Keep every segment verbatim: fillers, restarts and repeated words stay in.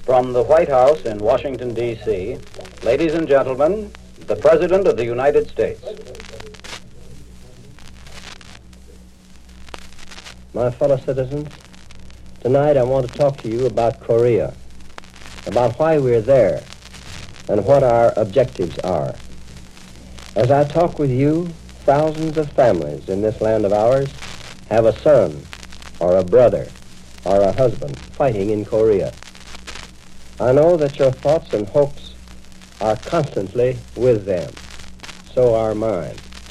From the White House in Washington, D C, ladies and gentlemen, the President of the United States. My fellow citizens, tonight I want to talk to you about Korea, about why we're there, and what our objectives are. As I talk with you, thousands of families in this land of ours have a son, or a brother, or a husband fighting in Korea. I know that your thoughts and hopes are constantly with them. So are mine.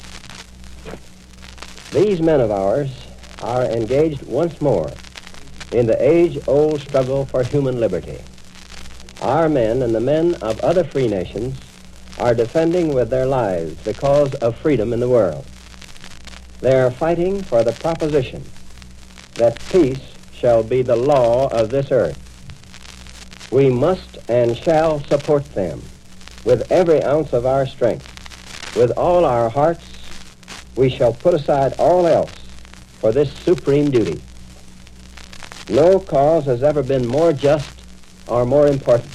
These men of ours are engaged once more in the age-old struggle for human liberty. Our men and the men of other free nations are defending with their lives the cause of freedom in the world. They are fighting for the proposition that peace shall be the law of this earth. We must and shall support them with every ounce of our strength. With all our hearts, we shall put aside all else for this supreme duty. No cause has ever been more just or more important.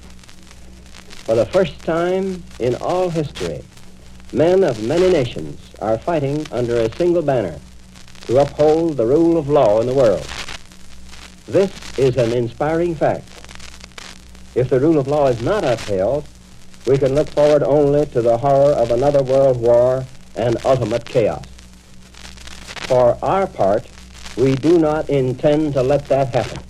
For the first time in all history, men of many nations are fighting under a single banner to uphold the rule of law in the world. This is an inspiring fact. If the rule of law is not upheld, we can look forward only to the horror of another world war and ultimate chaos. For our part, we do not intend to let that happen.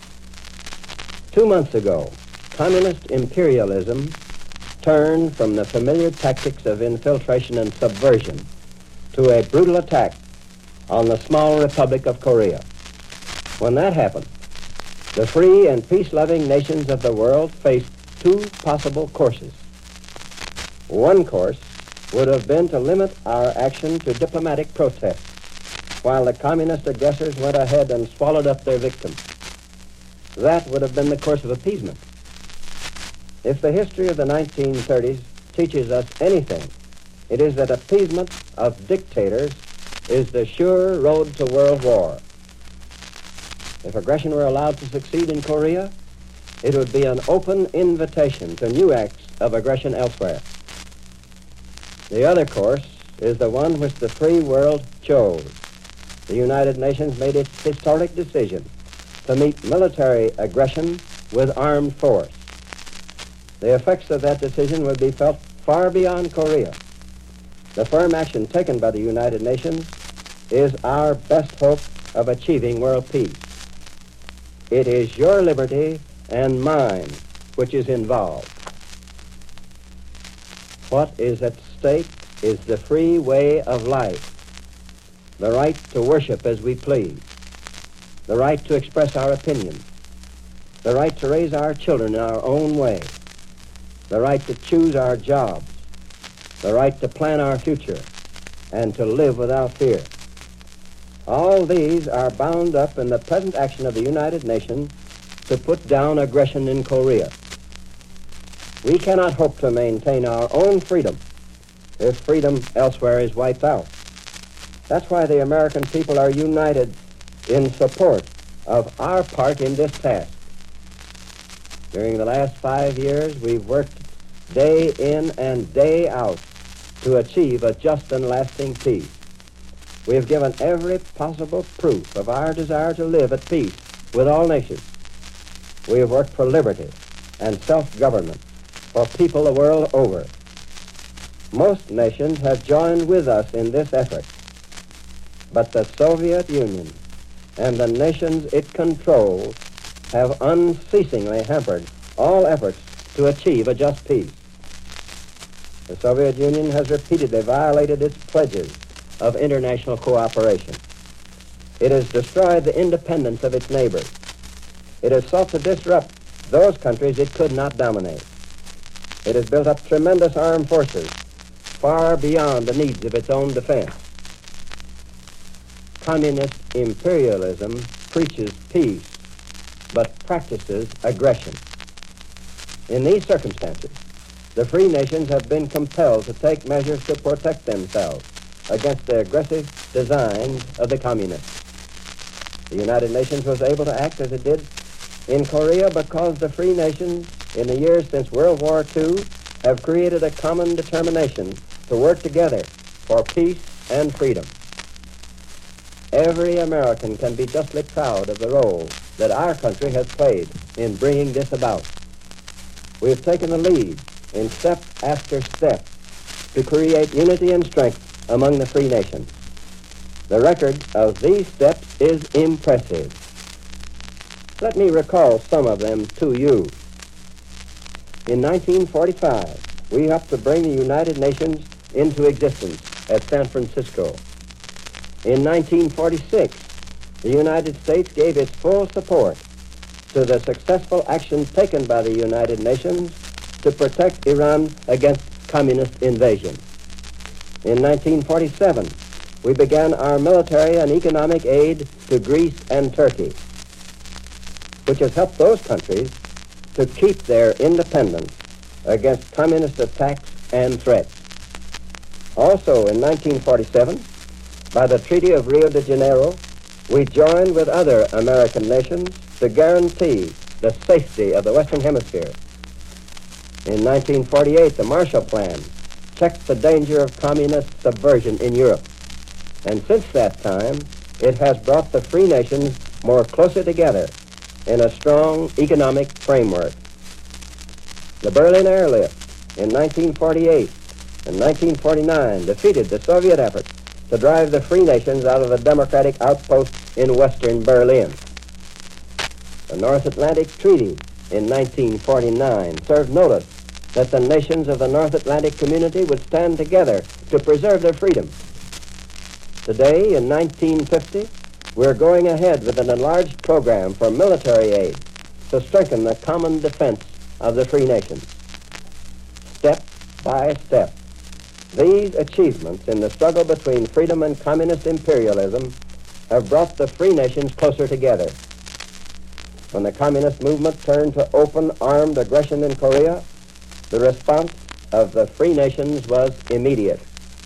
Two months ago, communist imperialism turned from the familiar tactics of infiltration and subversion to a brutal attack on the small Republic of Korea. When that happened, the free and peace-loving nations of the world faced two possible courses. One course would have been to limit our action to diplomatic protests, while the communist aggressors went ahead and swallowed up their victims. That would have been the course of appeasement. If the history of the nineteen thirties teaches us anything, it is that appeasement of dictators is the sure road to world war. If aggression were allowed to succeed in Korea, it would be an open invitation to new acts of aggression elsewhere. The other course is the one which the free world chose. The United Nations made its historic decision to meet military aggression with armed force. The effects of that decision would be felt far beyond Korea. The firm action taken by the United Nations is our best hope of achieving world peace. It is your liberty and mine which is involved. What is at stake is the free way of life, the right to worship as we please, the right to express our opinions, the right to raise our children in our own way, the right to choose our jobs, the right to plan our future, and to live without fear. All these are bound up in the present action of the United Nations to put down aggression in Korea. We cannot hope to maintain our own freedom if freedom elsewhere is wiped out. That's why the American people are united in support of our part in this task. During the last five years, we've worked day in and day out to achieve a just and lasting peace. We have given every possible proof of our desire to live at peace with all nations. We have worked for liberty and self-government for people the world over. Most nations have joined with us in this effort, but the Soviet Union and the nations it controls have unceasingly hampered all efforts to achieve a just peace. The Soviet Union has repeatedly violated its pledges of international cooperation. It has destroyed the independence of its neighbors. It has sought to disrupt those countries it could not dominate. It has built up tremendous armed forces far beyond the needs of its own defense. Communist imperialism preaches peace, but practices aggression. In these circumstances, the free nations have been compelled to take measures to protect themselves against the aggressive designs of the communists. The United Nations was able to act as it did in Korea because the free nations in the years since World War Two have created a common determination to work together for peace and freedom. Every American can be justly proud of the role that our country has played in bringing this about. We have taken the lead in step after step to create unity and strength among the free nations. The record of these steps is impressive. Let me recall some of them to you. In nineteen forty-five, we helped to bring the United Nations into existence at San Francisco. In nineteen forty-six, the United States gave its full support to the successful actions taken by the United Nations to protect Iran against communist invasion. In nineteen forty-seven, we began our military and economic aid to Greece and Turkey, which has helped those countries to keep their independence against communist attacks and threats. Also in nineteen forty-seven, by the Treaty of Rio de Janeiro, we joined with other American nations to guarantee the safety of the Western Hemisphere. In nineteen forty-eight, the Marshall Plan checked the danger of communist subversion in Europe. And since that time, it has brought the free nations more closely together in a strong economic framework. The Berlin Airlift in nineteen forty-eight and nineteen forty-nine defeated the Soviet efforts to drive the free nations out of the democratic outposts in western Berlin. The North Atlantic Treaty in nineteen forty-nine served notice that the nations of the North Atlantic community would stand together to preserve their freedom. Today, in nineteen fifty, we're going ahead with an enlarged program for military aid to strengthen the common defense of the free nations. Step by step, these achievements in the struggle between freedom and communist imperialism have brought the free nations closer together. When the communist movement turned to open armed aggression in Korea, the response of the free nations was immediate.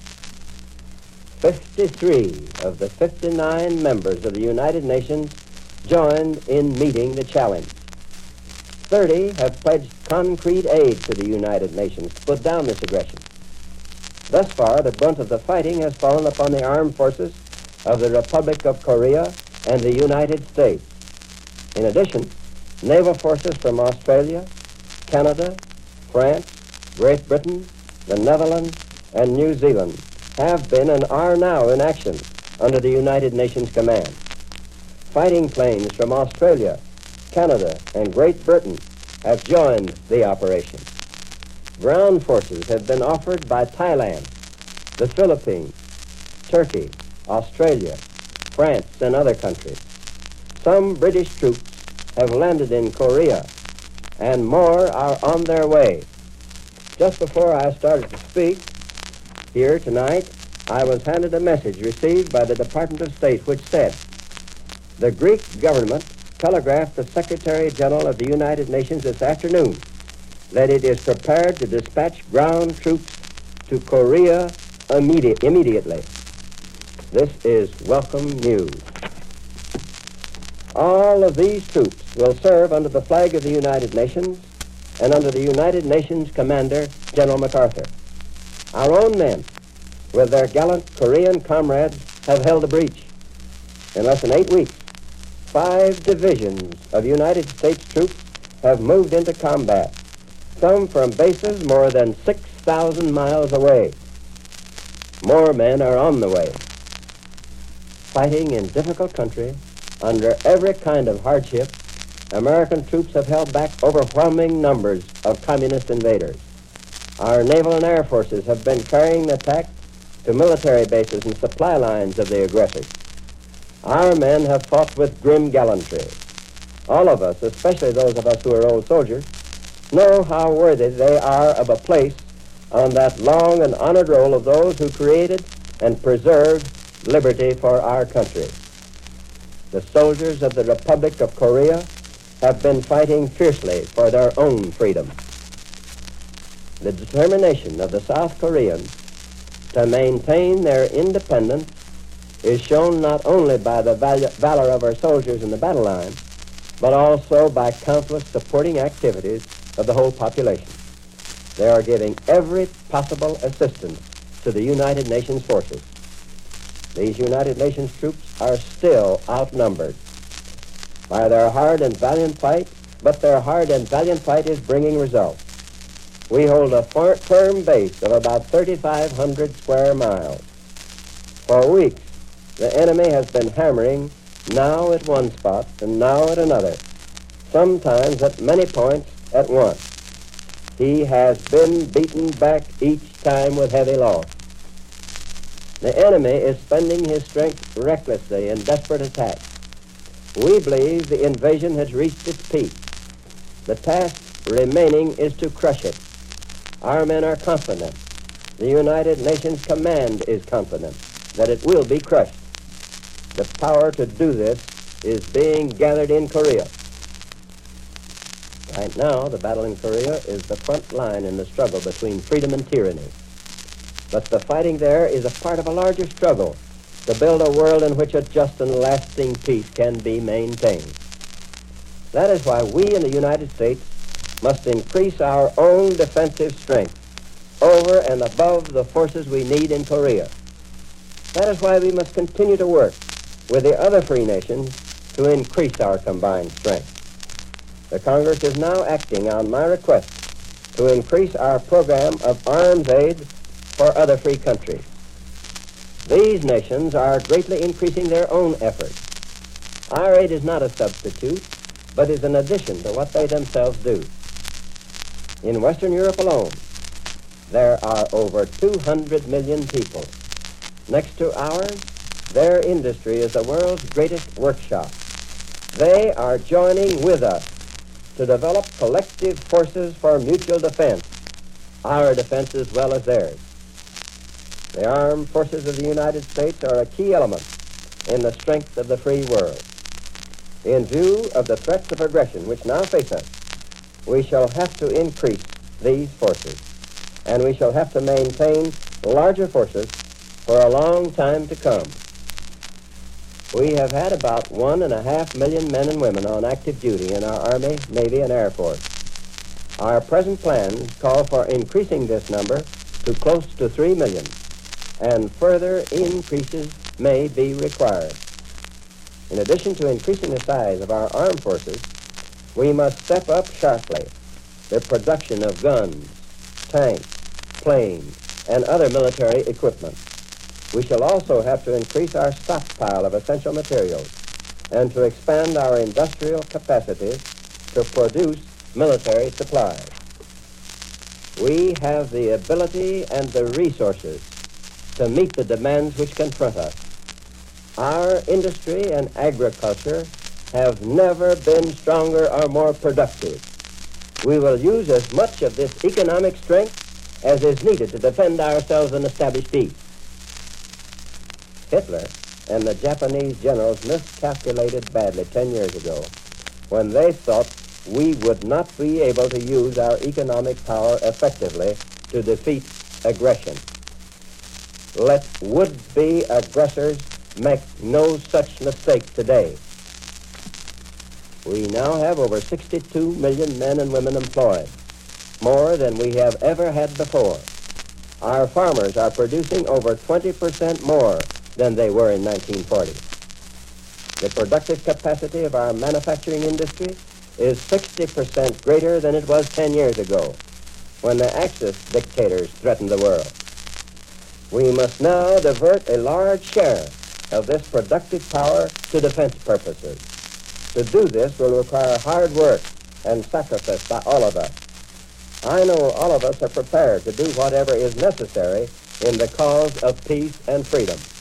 fifty-three of the fifty-nine members of the United Nations joined in meeting the challenge. thirty have pledged concrete aid to the United Nations to put down this aggression. Thus far, the brunt of the fighting has fallen upon the armed forces of the Republic of Korea and the United States. In addition, naval forces from Australia, Canada, France, Great Britain, the Netherlands, and New Zealand have been and are now in action under the United Nations command. Fighting planes from Australia, Canada, and Great Britain have joined the operation. Ground forces have been offered by Thailand, the Philippines, Turkey, Australia, France, and other countries. Some British troops have landed in Korea, and more are on their way. Just before I started to speak here tonight, I was handed a message received by the Department of State which said, the Greek government telegraphed the Secretary General of the United Nations this afternoon that it is prepared to dispatch ground troops to Korea immediate, immediately. This is welcome news. All of these troops will serve under the flag of the United Nations and under the United Nations Commander, General MacArthur. Our own men, with their gallant Korean comrades, have held the breach. In less than eight weeks, five divisions of United States troops have moved into combat, some from bases more than six thousand miles away. More men are on the way. Fighting in difficult country, under every kind of hardship, American troops have held back overwhelming numbers of communist invaders. Our naval and air forces have been carrying the attack to military bases and supply lines of the aggressors. Our men have fought with grim gallantry. All of us, especially those of us who are old soldiers, know how worthy they are of a place on that long and honored roll of those who created and preserved liberty for our country. The soldiers of the Republic of Korea have been fighting fiercely for their own freedom. The determination of the South Koreans to maintain their independence is shown not only by the val- valor of our soldiers in the battle line, but also by countless supporting activities of the whole population. They are giving every possible assistance to the United Nations forces. These United Nations troops are still outnumbered by their hard and valiant fight, but their hard and valiant fight is bringing results. We hold a fir- firm base of about thirty-five hundred square miles. For weeks, the enemy has been hammering now at one spot and now at another, sometimes at many points at once. He has been beaten back each time with heavy loss. The enemy is spending his strength recklessly in desperate attacks. We believe the invasion has reached its peak. The task remaining is to crush it. Our men are confident. The United Nations command is confident that it will be crushed. The power to do this is being gathered in Korea. Right now, the battle in Korea is the front line in the struggle between freedom and tyranny. But the fighting there is a part of a larger struggle to build a world in which a just and lasting peace can be maintained. That is why we in the United States must increase our own defensive strength over and above the forces we need in Korea. That is why we must continue to work with the other free nations to increase our combined strength. The Congress is now acting on my request to increase our program of arms aid for other free countries. These nations are greatly increasing their own efforts. Our aid is not a substitute, but is an addition to what they themselves do. In Western Europe alone, there are over two hundred million people. Next to ours, their industry is the world's greatest workshop. They are joining with us to develop collective forces for mutual defense, our defense as well as theirs. The armed forces of the United States are a key element in the strength of the free world. In view of the threats of aggression which now face us, we shall have to increase these forces, and we shall have to maintain larger forces for a long time to come. We have had about one and a half million men and women on active duty in our Army, Navy, and Air Force. Our present plans call for increasing this number to close to three million, and further increases may be required. In addition to increasing the size of our armed forces, we must step up sharply the production of guns, tanks, planes, and other military equipment. We shall also have to increase our stockpile of essential materials and to expand our industrial capacities to produce military supplies. We have the ability and the resources to meet the demands which confront us. Our industry and agriculture have never been stronger or more productive. We will use as much of this economic strength as is needed to defend ourselves and establish peace. Hitler and the Japanese generals miscalculated badly ten years ago when they thought we would not be able to use our economic power effectively to defeat aggression. Let would-be aggressors make no such mistake today. We now have over sixty-two million men and women employed, more than we have ever had before. Our farmers are producing over twenty percent more than they were in nineteen forty. The productive capacity of our manufacturing industry is sixty percent greater than it was ten years ago, when the Axis dictators threatened the world. We must now divert a large share of this productive power to defense purposes. To do this will require hard work and sacrifice by all of us. I know all of us are prepared to do whatever is necessary in the cause of peace and freedom.